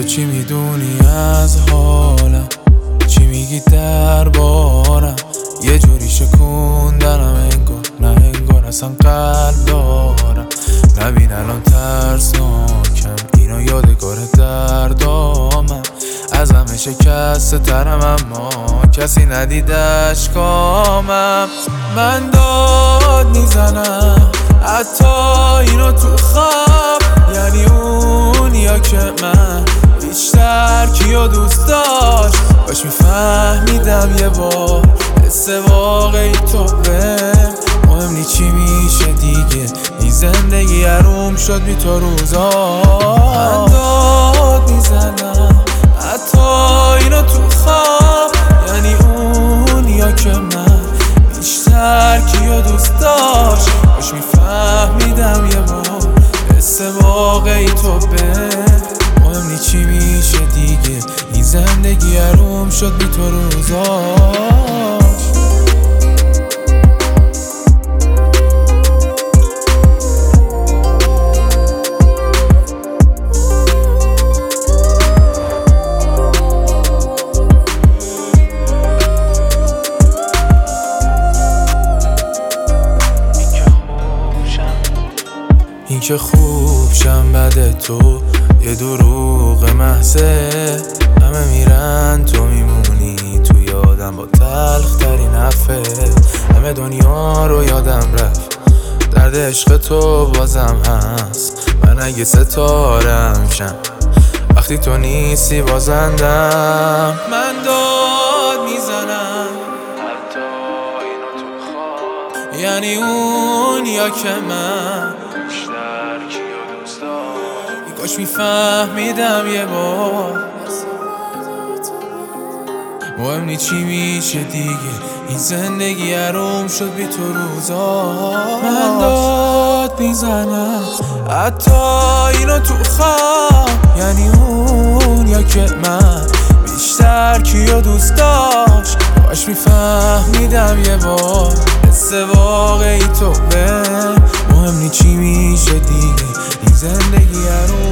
چی میدونی از حالم؟ چی میگی دربارم؟ یه جوری شکوندنم انگار نه انگار اصلا قلب دارم. نبین الان ترسناکم، اینو یادگار دردامم. از همه شکسته ترم اما کسی ندید اشکامم. من داد میزنم حتی اینو تو خواب، یعنی اون یا که من بیشتر کیو دوست داشت. باش میفهمیدم یه بار حس واقعی تو بهم مهم نی چی میشه دیگه. این زندگی حروم شد بی تو روزا. من داد میزنم حتی اینو تو خواب، یعنی اون یا که من بیشتر کیو دوست داشت. باش میفهمیدم یه بار حس واقعی تو بهم مهم نی چی میشه دیگه. این زندگی حروم شد بی تو روزا. این که خوب شم بعد تو یه دروغ محضه. همه میرن تو میمونی تو یادم با تلخ ترین حرفه. همه دنیا رو یادم رفت، درد عشق تو بازم هست. من اگه ستارم شم وقتی تو نیستی بازندم. من داد میزنم حتی اینو تو خواب، یعنی اون یا که من بیشتر کیو دوست داشت. کاش میفهمیدم یه بار مهم نی چی میشه دیگه. این زندگی حروم شد بی تو روزا. من داد میزنم حتی اینو تو خواب، یعنی اون یا که من بیشتر کیو دوست داشت. کاش میفهمیدم یه بار حس واقعی تو بهم مهم نی چی میشه دیگه. این زندگی حروم